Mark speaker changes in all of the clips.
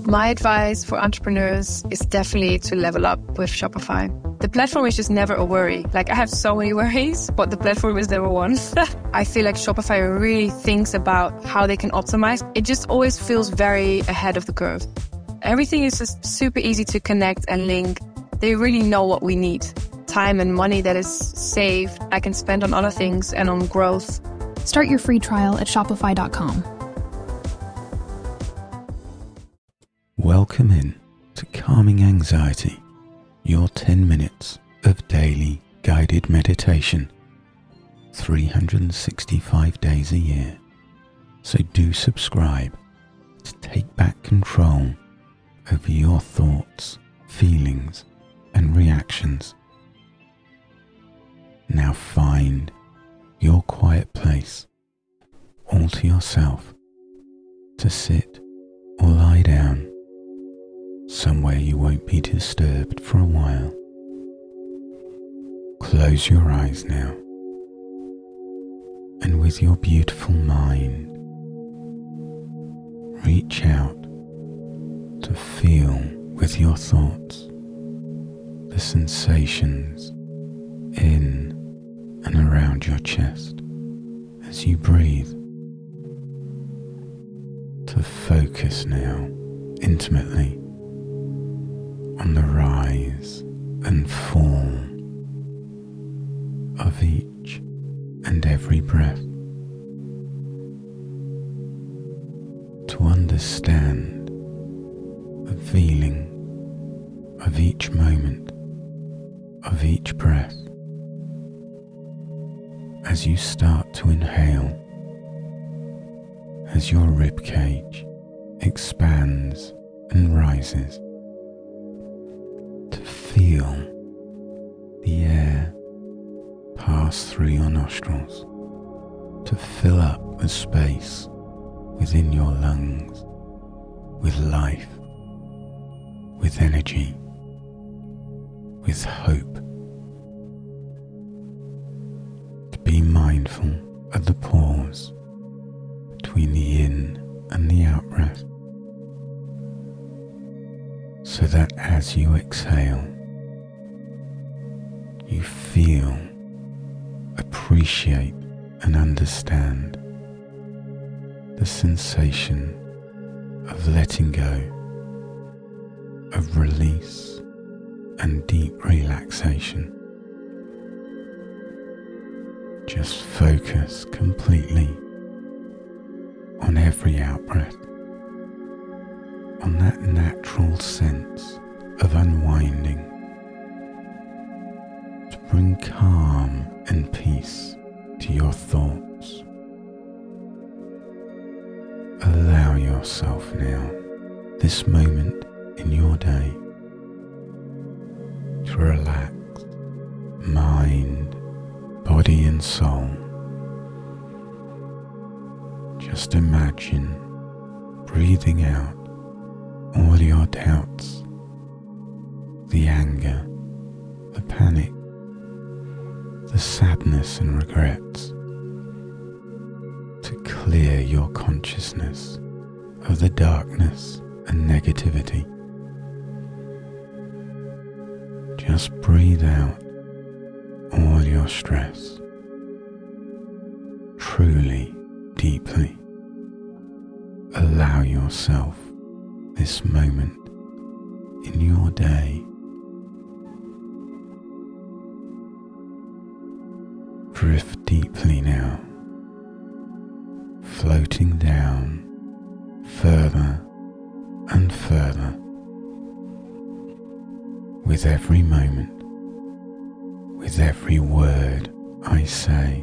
Speaker 1: My advice for entrepreneurs is definitely to level up with Shopify. The platform is just never a worry. Like, I have so many worries, but the platform is never one. I feel like Shopify really thinks about how they can optimize. It just always feels very ahead of the curve. Everything is just super easy to connect and link. They really know what we need. Time and money that is saved, I can spend on other things and on growth.
Speaker 2: Start your free trial at shopify.com.
Speaker 3: Welcome in to Calming Anxiety, your 10 minutes of daily guided meditation, 365 days a year. So do subscribe to take back control over your thoughts, feelings, and reactions. Now find your quiet place, all to yourself, to sit or lie down, somewhere you won't be disturbed for a while. Close your eyes now, and with your beautiful mind, reach out to feel with your thoughts the sensations in and around your chest as you breathe. To focus now intimately on the rise and fall of each and every breath. To understand the feeling of each moment, of each breath. As you start to inhale, as your rib cage expands and rises, to feel the air pass through your nostrils, to fill up the space within your lungs with life, with energy, with hope. To be mindful of the pause between the in and the out breath, so that as you exhale, you feel, appreciate and understand the sensation of letting go, of release and deep relaxation. Just focus completely on every out-breath, on that natural sense of unwinding, to bring calm and peace to your thoughts. Allow yourself now, this moment in your day, to relax mind, body and soul. Just imagine breathing out all your doubts, the anger, the panic, the sadness and regrets, to clear your consciousness of the darkness and negativity. Just breathe out all your stress, truly, deeply. Allow yourself this moment in your day. Drift deeply now, floating down further and further with every moment, with every word I say.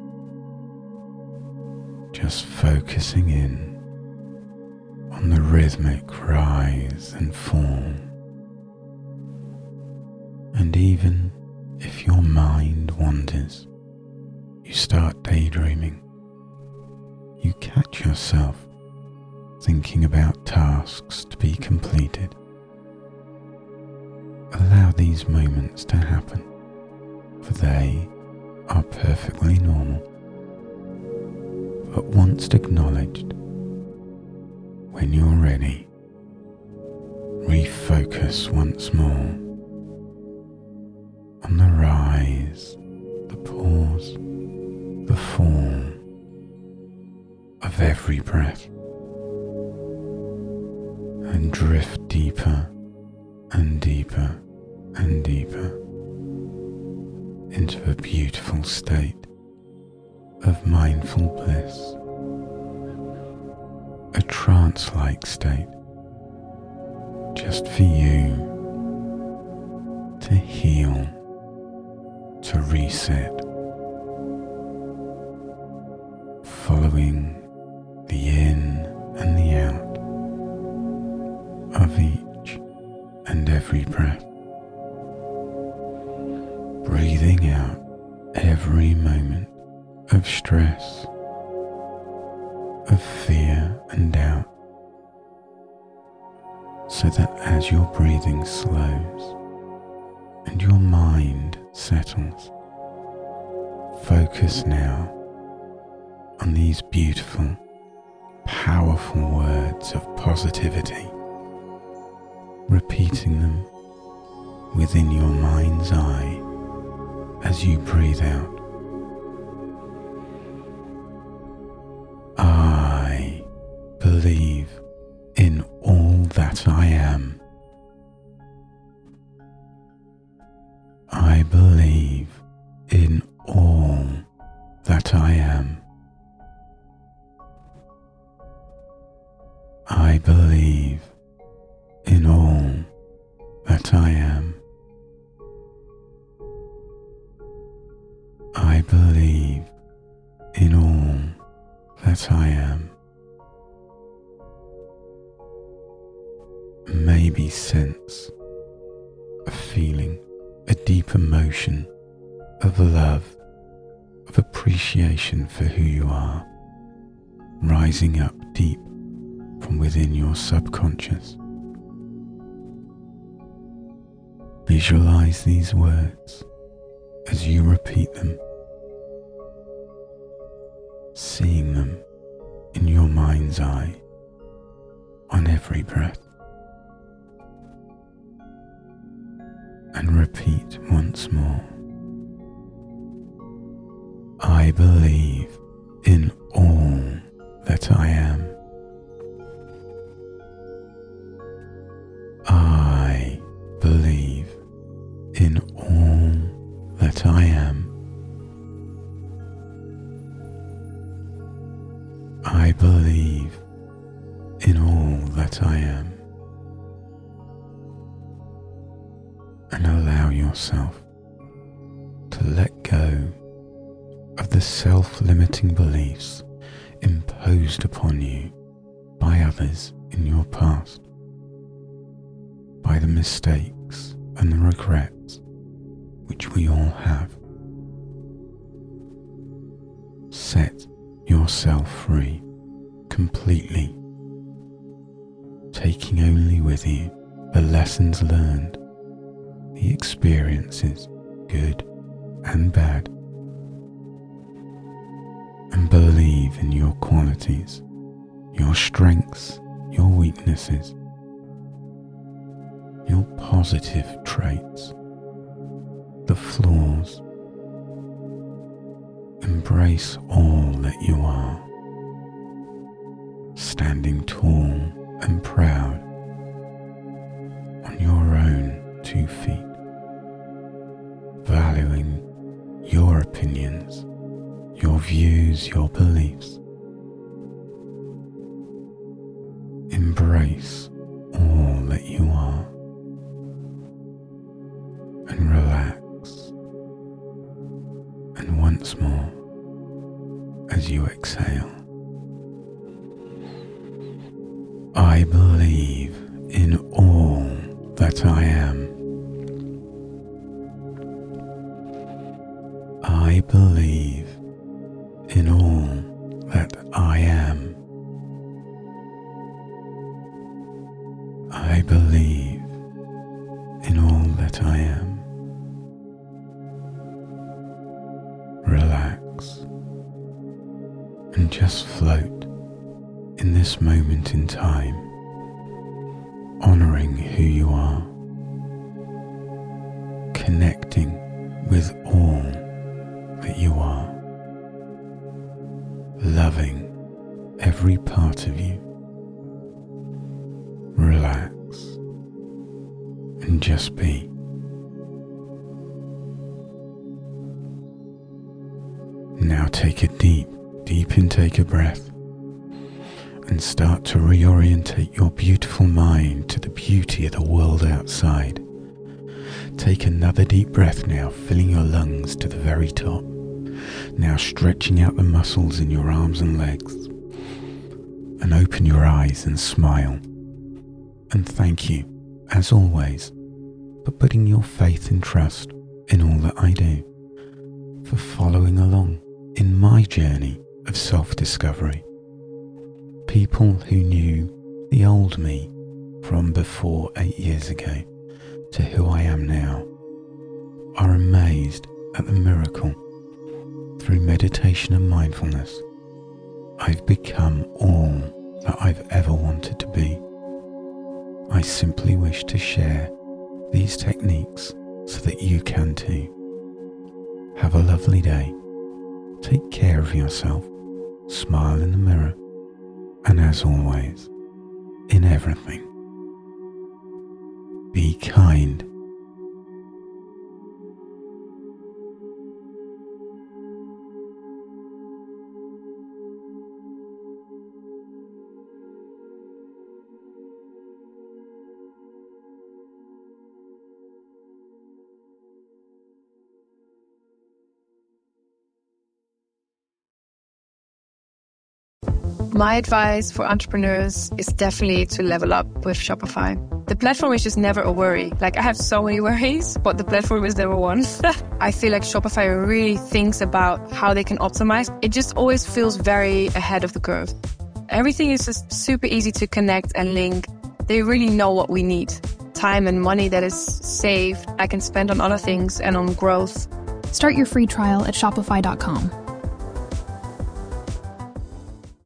Speaker 3: Just focusing in on the rhythmic rise and fall. And even if your mind wanders, you start daydreaming, you catch yourself thinking about tasks to be completed. Allow these moments to happen, for they are perfectly normal. But once acknowledged, when you're ready, focus once more on the rise, the pause, the fall of every breath, and drift deeper and deeper and deeper into a beautiful state of mindful bliss, a trance-like state just for you to heal, to reset, following the in and the out of each and every breath, breathing out every moment of stress, of fear and doubt, so that as your breathing slows and your mind settles, focus now on these beautiful, powerful words of positivity, repeating them within your mind's eye as you breathe out. I believe in all that I am. I believe in all that I am. I believe in all that I am. I believe in all that I am. Maybe sense a feeling, a deep emotion of love, of appreciation for who you are, rising up deep from within your subconscious. Visualize these words as you repeat them, seeing them in your mind's eye on every breath. And repeat once more. I believe in all that I am. I believe in all that I am. I believe in all that I am. And allow yourself to let go of the self-limiting beliefs imposed upon you by others in your past, by the mistakes and the regrets which we all have. Set yourself free completely, taking only with you the lessons learned, the experiences, good and bad, and believe in your qualities, your strengths, your weaknesses, your positive traits, the flaws. Embrace all that you are, standing tall and proud on your own 2 feet, valuing your opinions, your views, your beliefs. Embrace all that you are and relax. And once more, as you exhale, I believe in all that I am. I believe in all that I am. I believe in all that I am. Relax and just float in this moment in time, honoring who you are, every part of you. Relax and just be. Now take a deep intake of breath and start to reorientate your beautiful mind to the beauty of the world outside. Take another deep breath now, filling your lungs to the very top. Now stretching out the muscles in your arms and legs. And open your eyes and smile. And thank you, as always, for putting your faith and trust in all that I do, for following along in my journey of self-discovery. People who knew the old me from before 8 years ago to who I am now are amazed at the miracle. Through meditation and mindfulness, I've become all that I've ever wanted to be. I simply wish to share these techniques so that you can too. Have a lovely day. Take care of yourself. Smile in the mirror. And as always, in everything, be kind.
Speaker 1: My advice for entrepreneurs is definitely to level up with Shopify. The platform is just never a worry. Like, I have so many worries, but the platform is never one. I feel like Shopify really thinks about how they can optimize. It just always feels very ahead of the curve. Everything is just super easy to connect and link. They really know what we need. Time and money that is saved, I can spend on other things and on growth.
Speaker 2: Start your free trial at Shopify.com.